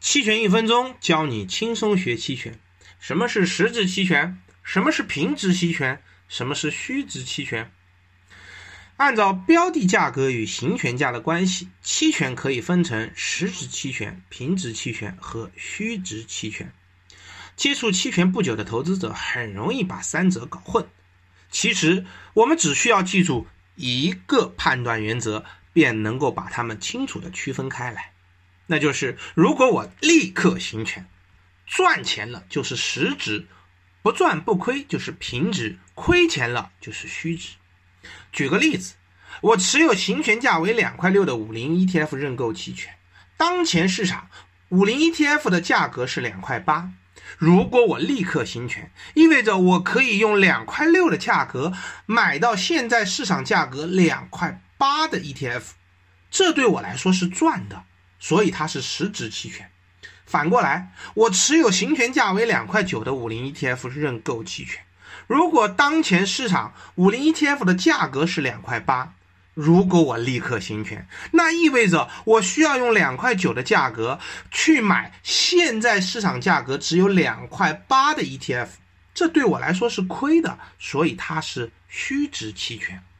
期权1分钟教你轻松学期权。什么是实质期权？什么是平值期权？什么是虚值期权？按照标的价格与行权价的关系，期权可以分成实质期权、平值期权和虚值期权。接触期权不久的投资者很容易把三者搞混。其实我们只需要记住一个判断原则，便能够把它们清楚地区分开来。那就是如果我立刻行权，赚钱了就是实值，不赚不亏就是平值，亏钱了就是虚值。举个例子，我持有行权价为2.6块的50 ETF 认购期权，当前市场50 ETF 的价格是2.8块。如果我立刻行权，意味着我可以用2.6块的价格买到现在市场价格2.8块的 ETF， 这对我来说是赚的，所以它是实值期权。反过来，我持有行权价为2.9块的50 ETF 认购期权，如果当前市场50 ETF 的价格是2.8块，如果我立刻行权，那意味着我需要用2.9块的价格去买现在市场价格只有2.8块的 ETF， 这对我来说是亏的，所以它是虚值期权。